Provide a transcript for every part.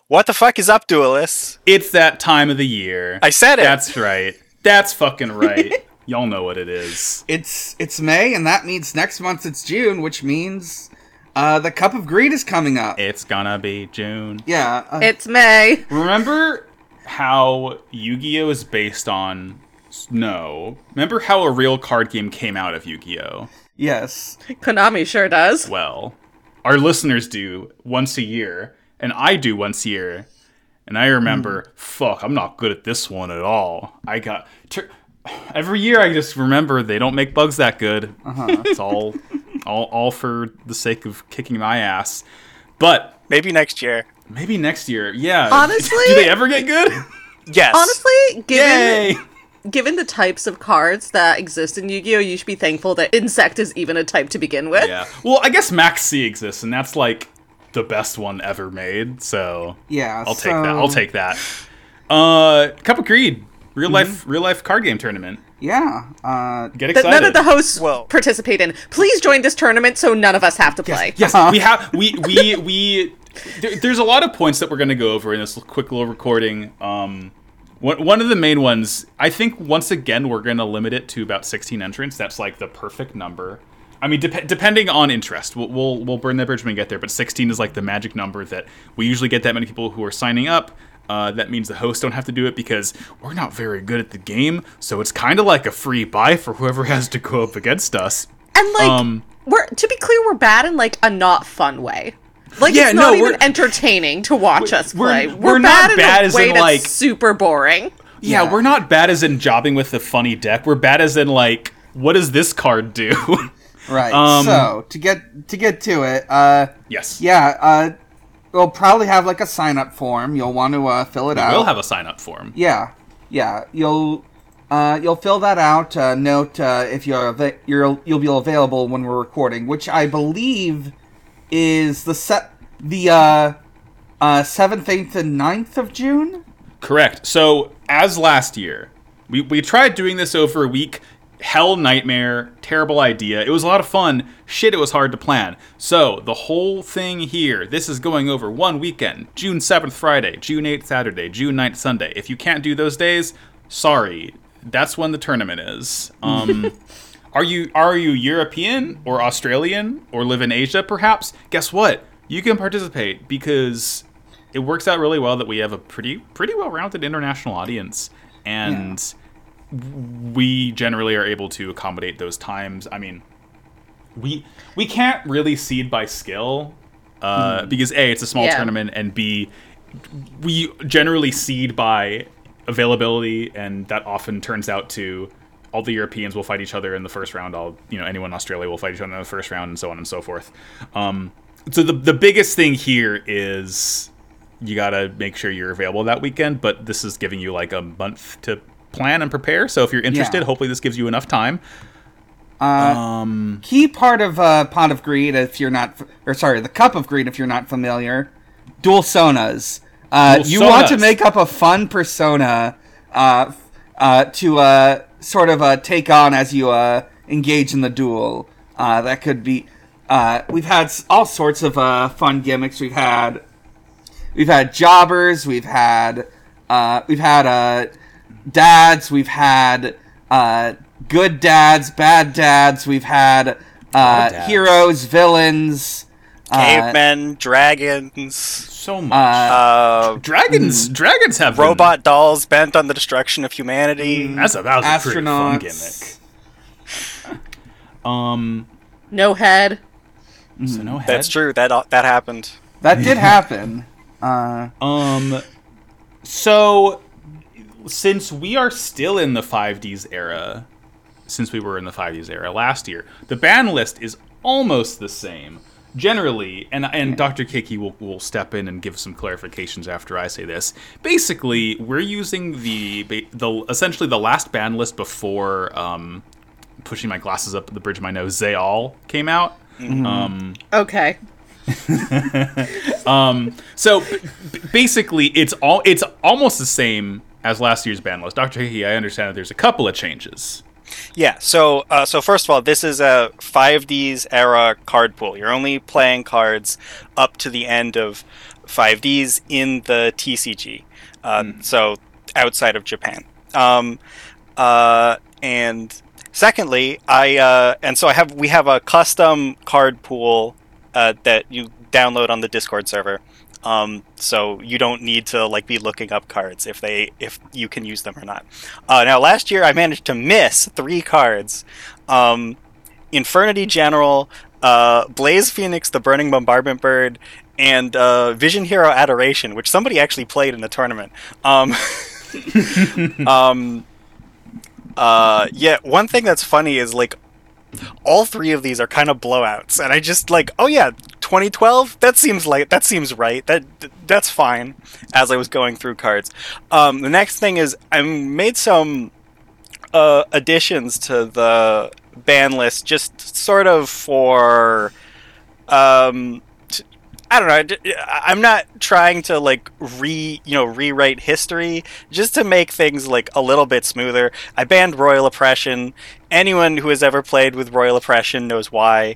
What the fuck is up, duelists? It's that time of the year. I said it. That's right. That's fucking right. Y'all know what it is. It's May, and that means next month it's June, which means the Cup of Greed is coming up. It's gonna be June. Yeah. It's May. Remember how Yu-Gi-Oh! Is based on snow? Remember how a real card game came out of Yu-Gi-Oh? Yes. Konami sure does. Well, our listeners do once a year, and I do once a year. And I remember, fuck, I'm not good at this one at all. Every year I just remember they don't make bugs that good. It's all for the sake of kicking my ass. But Maybe next year. Yeah. Honestly? Do they ever get good? Yes. Honestly, Yay! given the types of cards that exist in Yu-Gi-Oh, you should be thankful that Insect is even a type to begin with. Yeah. Well, I guess Max C exists, and that's like the best one ever made. So Yeah. I'll take that. Cup of Greed, real life card game tournament. Yeah. Get That excited. none of the hosts Well- participate in. Please join this tournament so none of us have to play. Yes, there's a lot of points that we're going to go over in this quick little recording. One of the main ones, I think once again, we're going to limit it to about 16 entrants. That's like the perfect number. I mean, depending on interest, we'll burn that bridge when we get there. But 16 is like the magic number that we usually get that many people who are signing up. That means the hosts don't have to do it because we're not very good at the game. So it's kind of like a free buy for whoever has to go up against us. And like, to be clear, we're bad in like a not fun way. Like, Yeah, it's not no, even we're- entertaining to watch us play. we're bad not in bad a as way in, that's like- super boring. Yeah, we're not bad as in jobbing with the funny deck. We're bad as in like, what does this card do? Right. So to get to it, Yes. yeah, we'll probably have like a sign up form. You'll want to fill it out. We'll have a sign up form. Yeah. You'll fill that out. Note if you'll be available when we're recording, which I believe is the 7th, 8th, and 9th of June. Correct. So, as last year, we tried doing this over a week. Hell nightmare. Terrible idea. It was a lot of fun. Shit, it was hard to plan. So, the whole thing here, this is going over one weekend. June 7th, Friday. June 8th, Saturday. June 9th, Sunday. If you can't do those days, sorry. That's when the tournament is. Are you European or Australian or live in Asia, perhaps? Guess what? You can participate because it works out really well that we have a pretty well-rounded international audience, and we generally are able to accommodate those times. I mean, we can't really seed by skill because A, it's a small tournament, and B, we generally seed by availability, and that often turns out to all the Europeans will fight each other in the first round. Anyone in Australia will fight each other in the first round, and so on and so forth. So the biggest thing here is you gotta make sure you're available that weekend, but this is giving you like a month to plan and prepare. So if you're interested, hopefully this gives you enough time. Key part of Pot of Greed, if you're not, the Cup of Greed, if you're not familiar, dual sonas. You want to make up a fun persona to sort of take on as you engage in the duel. That could be. We've had all sorts of fun gimmicks. We've had jobbers. We've had dads. We've had good dads, bad dads. We've had heroes, villains, Cavemen, dragons. So much. Dragons have robot dolls bent on the destruction of humanity. That was a pretty fun astronauts. gimmick. No head. So no head. That's true. That happened. That did happen. So since we are still in the 5Ds era, since we were in the 5Ds era last year, the ban list is almost the same. Generally, and Dr. Kiki will step in and give some clarifications after I say this. Basically, we're using the essentially the last ban list before pushing my glasses up the bridge of my nose. Zayal came out. Okay. So basically, it's almost the same as last year's ban list. Dr. Kiki, I understand that there's a couple of changes. Yeah, so first of all, this is a 5Ds era card pool. You're only playing cards up to the end of 5Ds in the TCG. So outside of Japan. And secondly, we have a custom card pool that you download on the Discord server. So you don't need to like be looking up cards if you can use them or not. Now last year I managed to miss 3 cards. Infernity General, Blaze Phoenix, the Burning Bombardment Bird, and Vision Hero Adoration, which somebody actually played in the tournament. Yeah, one thing that's funny is like all 3 of these are kind of blowouts, and I just like, oh yeah, 2012. That seems right. That's fine. As I was going through cards, the next thing is I made some additions to the ban list, just sort of for I don't know. I'm not trying to like rewrite history, just to make things like a little bit smoother. I banned Royal Oppression. Anyone who has ever played with Royal Oppression knows why.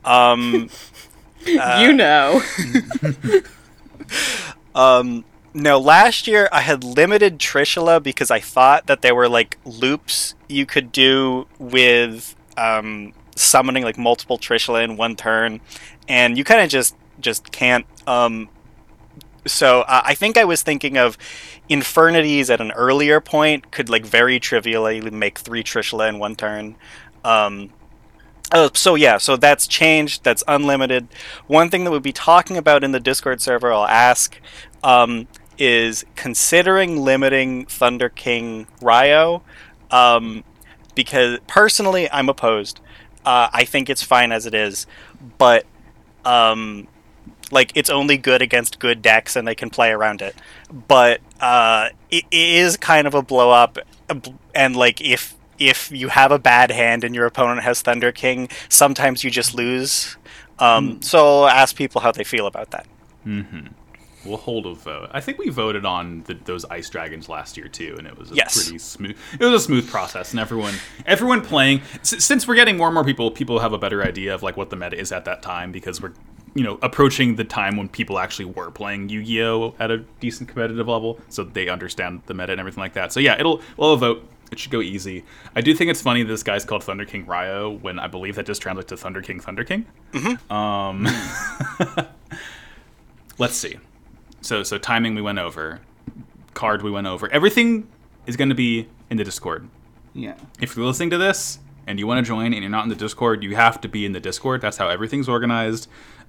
No, last year I had limited Trishula because I thought that there were like loops you could do with summoning like multiple Trishula in one turn, and you kind of just can't. So I think I was thinking of Infernities at an earlier point could like very trivially make 3 Trishula in one turn. So that's changed. That's unlimited. One thing that we'll be talking about in the Discord server, I'll ask, is considering limiting Thunder King Ryo, because personally I'm opposed. I think it's fine as it is, but like it's only good against good decks and they can play around it. But it is kind of a blow up, and like if you have a bad hand and your opponent has Thunder King, sometimes you just lose. So I'll ask people how they feel about that. Mm-hmm. We'll hold a vote. I think we voted on those Ice Dragons last year too, and it was pretty smooth. It was a smooth process, and everyone playing. Since we're getting more and more people have a better idea of like what the meta is at that time, because we're approaching the time when people actually were playing Yu-Gi-Oh at a decent competitive level, so they understand the meta and everything like that. So yeah, we'll have a vote. It should go easy. I do think it's funny this guy's called Thunder King Ryo, when I believe that just translates to Thunder King. Mm-hmm. Let's see. So timing we went over, card we went over. Everything is going to be in the Discord. Yeah. If you're listening to this and you want to join and you're not in the Discord, you have to be in the Discord. That's how everything's organized.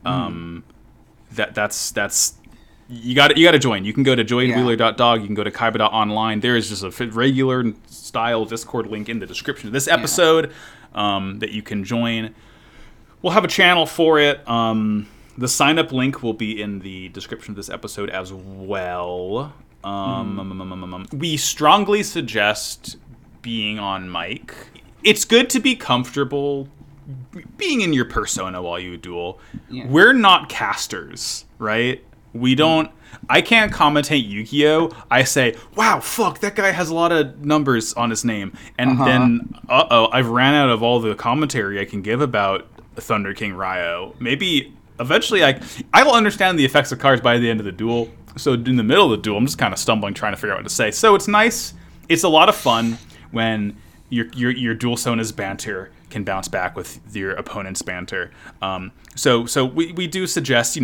That's you got to join. You can go to joinwheeler.dog. You can go to kaiba.online. There is just a regular style Discord link in the description of this episode that you can join. We'll have a channel for it. The sign-up link will be in the description of this episode as well. We strongly suggest being on mic. It's good to be comfortable being in your persona while you duel. Yeah. We're not casters, right? I can't commentate Yu-Gi-Oh! I say, wow, fuck, that guy has a lot of numbers on his name. And then, I've ran out of all the commentary I can give about Thunder King Ryo. Maybe eventually I will understand the effects of cards by the end of the duel. So in the middle of the duel, I'm just kind of stumbling, trying to figure out what to say. So it's nice. It's a lot of fun when your dual Sona's banter can bounce back with your opponent's banter. So we do suggest,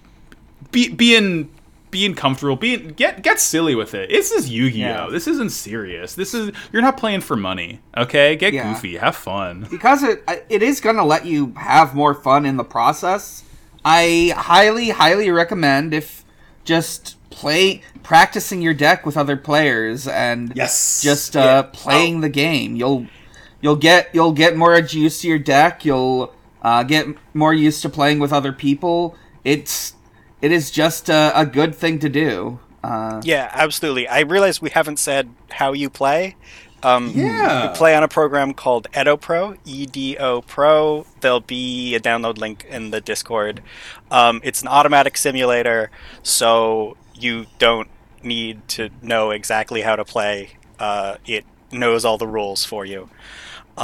being comfortable, get silly with it. This is Yu-Gi-Oh! Yeah. This isn't serious. You're not playing for money, okay? Get goofy, have fun. Because it is going to let you have more fun in the process. I highly recommend if just practicing your deck with other players and playing the game. You'll get more used to your deck. You'll get more used to playing with other people. It is just a good thing to do. Yeah, absolutely. I realize we haven't said how you play. We play on a program called Edo Pro, EDO Pro. There'll be a download link in the Discord. It's an automatic simulator, so you don't need to know exactly how to play. It knows all the rules for you.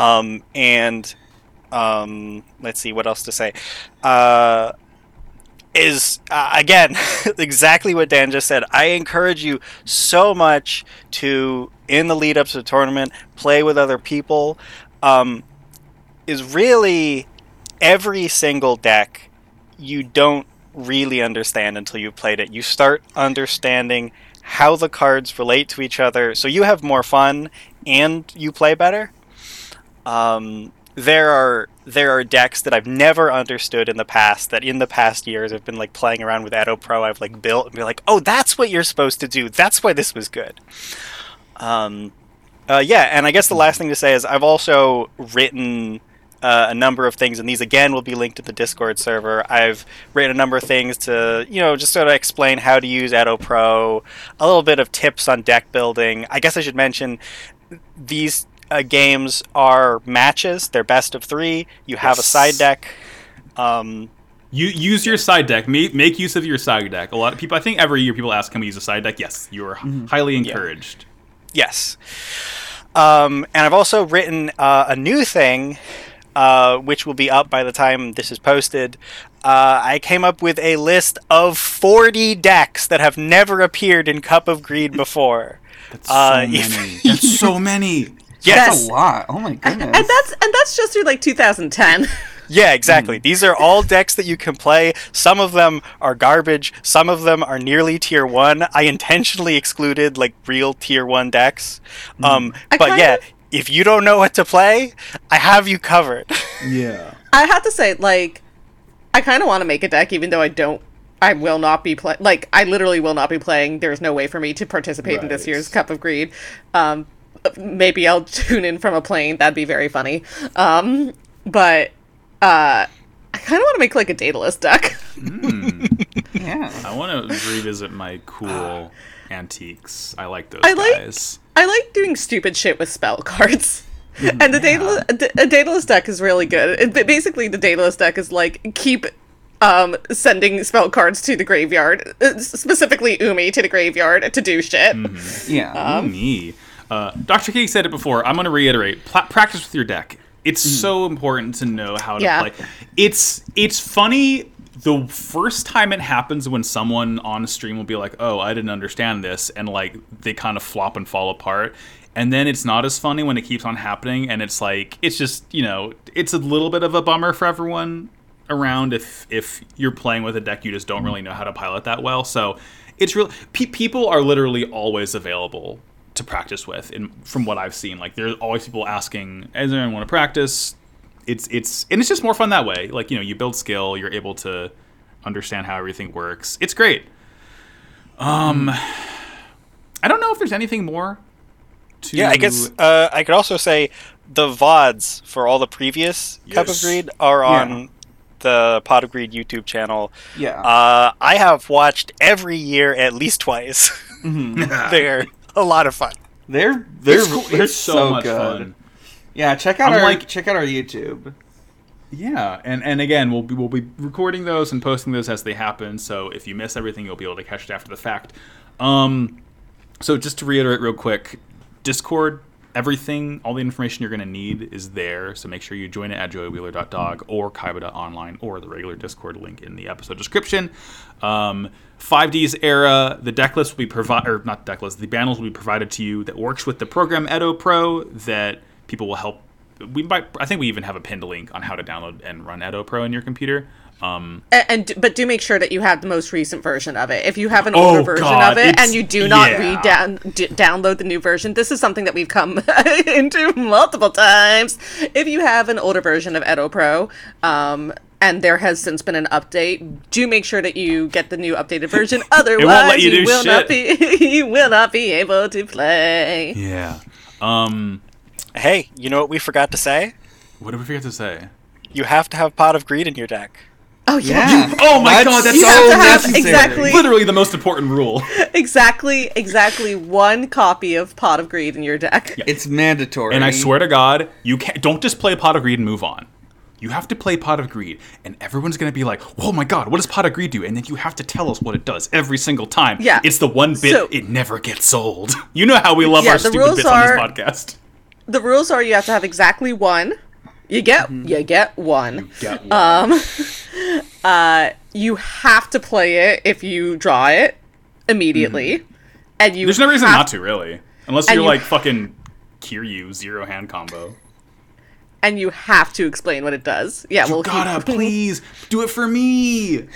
Let's see, what else to say? is again exactly what Dan just said. I encourage you so much to, in the lead up to the tournament, play with other people. Is really every single deck you don't really understand until you've played it. You start understanding how the cards relate to each other, so you have more fun and you play better. There are decks that I've never understood in the past, that in the past years I've been like playing around with Edo Pro. I've like built and be like, oh, that's what you're supposed to do. That's why this was good. And I guess the last thing to say is I've also written a number of things, and these again will be linked to the Discord server. I've written a number of things to, just sort of explain how to use Edo Pro, a little bit of tips on deck building. I guess I should mention these games are matches. They're best of 3. You have a side deck. You use your side deck. Make use of your side deck. A lot of people, I think every year people ask, can we use a side deck? Yes, you are highly encouraged. Yeah. Yes. And I've also written a new thing, which will be up by the time this is posted. I came up with a list of 40 decks that have never appeared in Cup of Greed before. That's so many. That's so many. Yes. That's a lot. Oh my goodness. And that's just through like 2010. Yeah, exactly. These are all decks that you can play. Some of them are garbage. Some of them are nearly tier 1. I intentionally excluded like real tier 1 decks. But yeah, if you don't know what to play, I have you covered. Yeah. I have to say, like, I kind of want to make a deck, even though I will not be playing. Like, I literally will not be playing. There's no way for me to participate in this year's Cup of Greed. Maybe I'll tune in from a plane. That'd be very funny. But I kind of want to make like a Daedalus deck. Yeah. I want to revisit my cool antiques. I like those guys. I like doing stupid shit with spell cards. And the Daedalus deck is really good. Basically, the Daedalus deck is like, keep sending spell cards to the graveyard, specifically Umi to the graveyard to do shit. Yeah. Umi. Dr. K said it before. I'm going to reiterate. Practice with your deck. It's so important to know how to play. It's funny the first time it happens when someone on stream will be like, oh, I didn't understand this, and like they kind of flop and fall apart. And then it's not as funny when it keeps on happening, and it's like, it's just, it's a little bit of a bummer for everyone around if you're playing with a deck you just don't really know how to pilot that well. So it's real. People are literally always available to practice with, and from what I've seen, like there's always people asking, does anyone want to practice? It's just more fun that way. Like, you build skill, you're able to understand how everything works. It's great. I don't know if there's anything more to... Yeah, I guess I could also say the VODs for all the previous Cup of Greed are on the Pot of Greed YouTube channel. Yeah. I have watched every year at least twice. They're a lot of fun. They're so much good. fun. Yeah, check out our YouTube. Yeah, and again, we'll be recording those and posting those as they happen. So if you miss everything, you'll be able to catch it after the fact. So just to reiterate real quick, Discord, everything, all the information you're going to need is there. So make sure you join it at joeywheeler.dog or kaiba.online or the regular Discord link in the episode description. 5D's era, the deck list will be provided, not deck list, the banners will be provided to you that works with the program Edo Pro that people will help. I think we even have a pinned link on how to download and run Edo Pro in your computer. But do make sure that you have the most recent version of it. If you have an older version of it and you do not download the new version, this is something that we've come into multiple times. If you have an older version of Edo Pro, and there has since been an update, do make sure that you get the new updated version. Otherwise, you will not be able to play. Yeah. Hey, you know what we forgot to say? What did we forget to say? You have to have Pot of Greed in your deck. Oh yeah! Oh my god, that's you so have to have necessary. exactly Literally the most important rule. Exactly one copy of Pot of Greed in your deck. Yeah. It's mandatory. And I swear to God, you don't just play Pot of Greed and move on. You have to play Pot of Greed, and everyone's going to be like, oh my god, what does Pot of Greed do? And then you have to tell us what it does every single time. Yeah. It's the one bit it never gets sold. You know how we love our stupid bits on this podcast. The rules are you have to have exactly one. You get one. You get one. you have to play it if you draw it immediately, and There's no reason not to, really, unless you're like fucking Kiryu 0-hand combo. And you have to explain what it does. Yeah, You gotta please do it for me.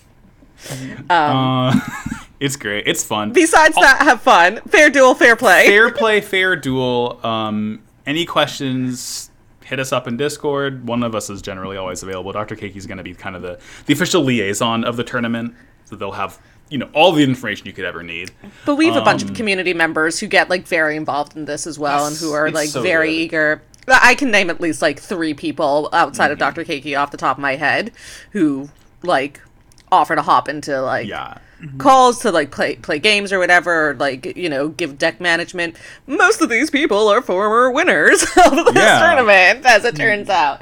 It's great. It's fun. Besides that, have fun. Fair duel, fair play. Fair play, fair duel. Any questions? Hit us up in Discord. One of us is generally always available. Dr. Keiki's going to be kind of the official liaison of the tournament, so they'll have all the information you could ever need. But we have a bunch of community members who get like very involved in this as well, and who are like so very eager. I can name at least like 3 people outside of Dr. Keiki off the top of my head who like offer to hop into like calls to like play games or whatever, or like give deck management. Most of these people are former winners of this tournament, as it turns out.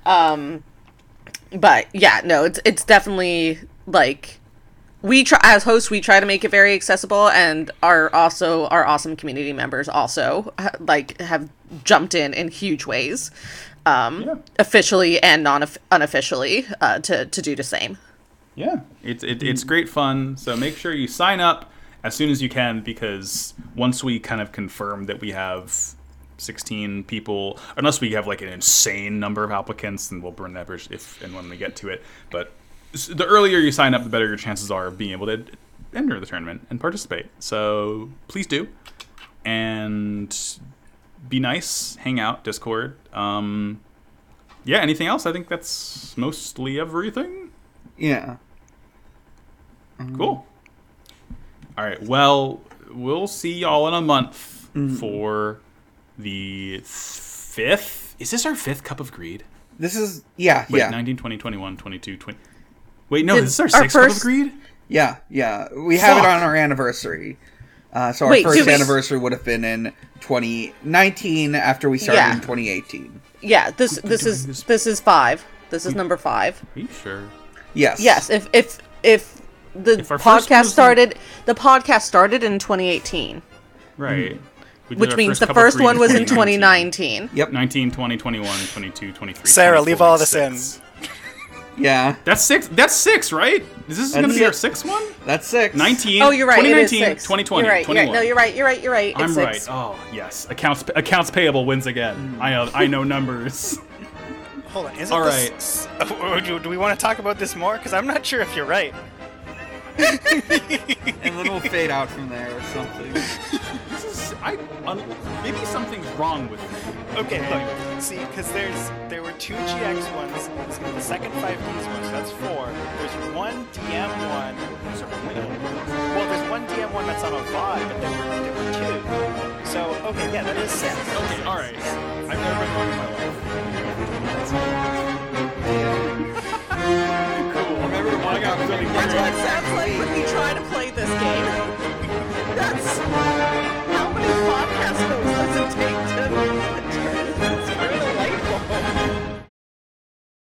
But yeah, no, it's definitely like we try as hosts. We try to make it very accessible, and our awesome community members also like have jumped in huge ways, officially and unofficially, to do the same. Yeah, it's great fun. So make sure you sign up as soon as you can, because once we kind of confirm that we have 16 people, unless we have like an insane number of applicants, then we'll burn that bridge if and when we get to it. But the earlier you sign up, the better your chances are of being able to enter the tournament and participate. So please do, and be nice, hang out, Discord. Anything else? I think that's mostly everything. Yeah. Cool. All right. Well, we'll see y'all in a month for the 5th. Is this our 5th Cup of Greed? This is, Wait, 19, 20, 21, 22, 20. Wait, no, this is our 6th Cup of Greed? Yeah. We have it on our anniversary. So our first anniversary would have been in 2019 after we started in 2018. Yeah, this is 5. This is number 5. Are you sure? Yes. Yes. If the podcast started in 2018. Right. Which means the first one was in 2019. Yep. 19, 20, 21, 22, 23. Sarah, leave all this in. Yeah. That's 6. That's 6. Right? Is this going to be our 6th one? That's 6. 19. Oh, you're right. 2019, it is 6. 2020, you're right. 21. No, you're right. It's I'm 6. right. Oh, yes. Accounts payable wins again. I know numbers. Hold on. All right. Do we want to talk about this more? Because I'm not sure if you're right. And then we'll fade out from there or something. Maybe something's wrong with me. Okay, look. See, because there were 2 GX ones. This is the second 5Ds one, so that's 4. There's 1 DM one. Well, there's 1 DM one that's on a VOD, but there were 2. So, okay, yeah, that is 6. Okay, all right. I've never been wrong about